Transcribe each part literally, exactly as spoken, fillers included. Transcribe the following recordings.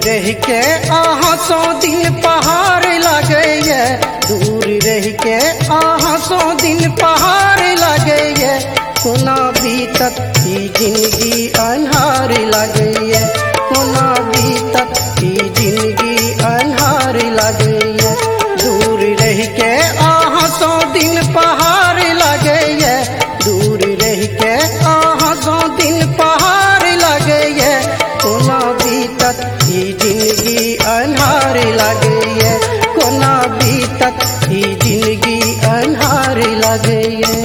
रह के आहा सौ दिन पहाड़ लगे, दूर रह के आहा सौ दिन पहाड़ लगे, कोना बीतत की जिंदगी अन्हार लगे, कोना बीतत की जिंदगी अन्हार लगे। दूर रह के आहा सौ दिन पहाड़ लगे, दूर रह के आहा सौ दिन पहाड़ लगे, कोना बीतत की जिंदगी अन्हार लगे, कोना बीतत की जिंदगी अन्हार लगे।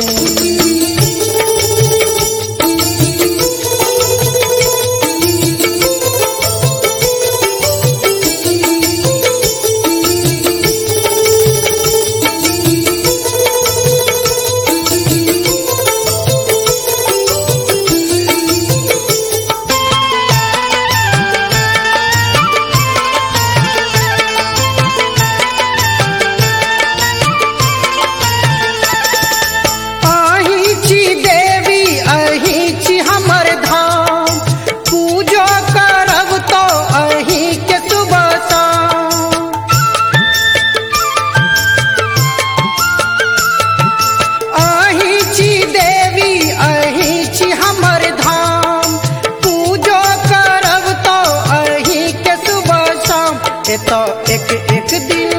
तो एक एक दिन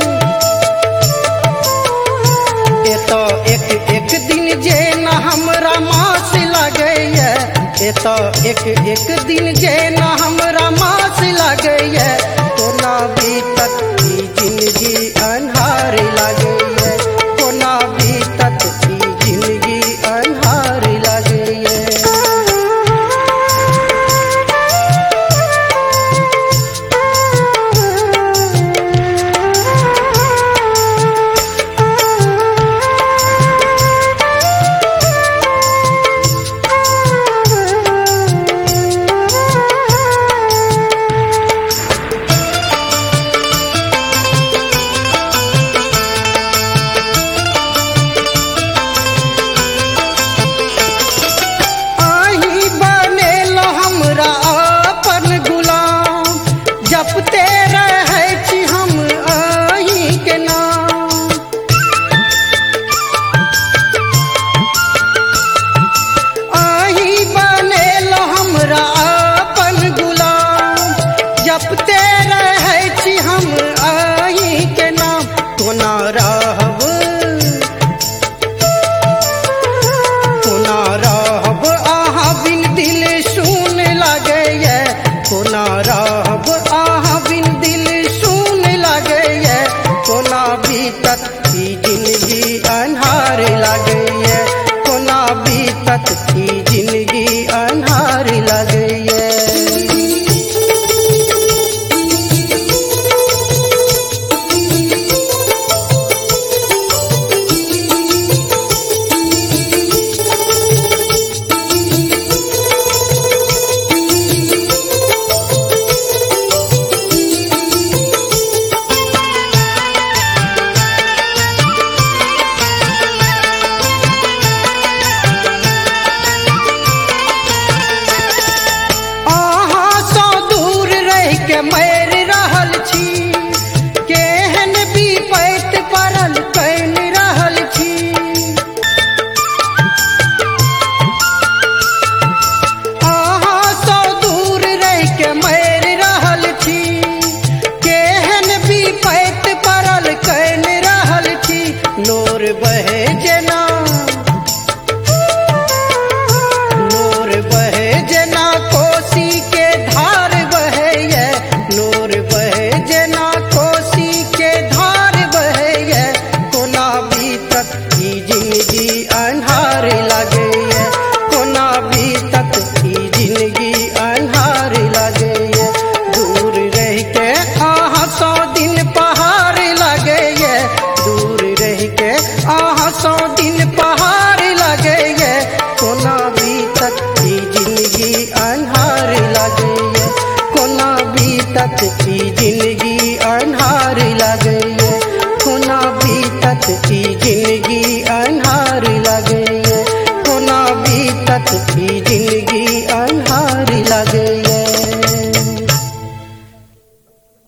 ये तो एक एक दिन जे न हमरा मास लगे, ये तो एक एक दिन जे न हमरा मास लगे, कोना बीतत की जिंदगी अन्हार लगे, कोना बीतत की जिंदगी अन्हार लगे। कोना रहब आहा बिन दिल सुन लगे, कोना बीतत की जिंदगी अन्हार लगे, कोना बीतत की जिंदगी अन्हार लगे। मैर रहल छी केहन विपैत पड़ल कैन रहल छी, अहाँ सौ दूर रह के मैर रहल छी, केहन विपैत पड़ल कैन रहल छी। नोर बहे जेना नोर बहे जेना कोसी के धार बहे, नोर बहे जेना कोसी के धार बहे, कोना बीतत की जिंदगी अन्हार लगे, कोना बीतत की जिंदगी अन्हार लगे। दूर रह के आहा सौ दिन पहाड़ लगे, दूर रह के आहा सौ दिन पहाड़ लगे, कोना बीतत की जिंदगी अन्हार लगे, कोना बीतत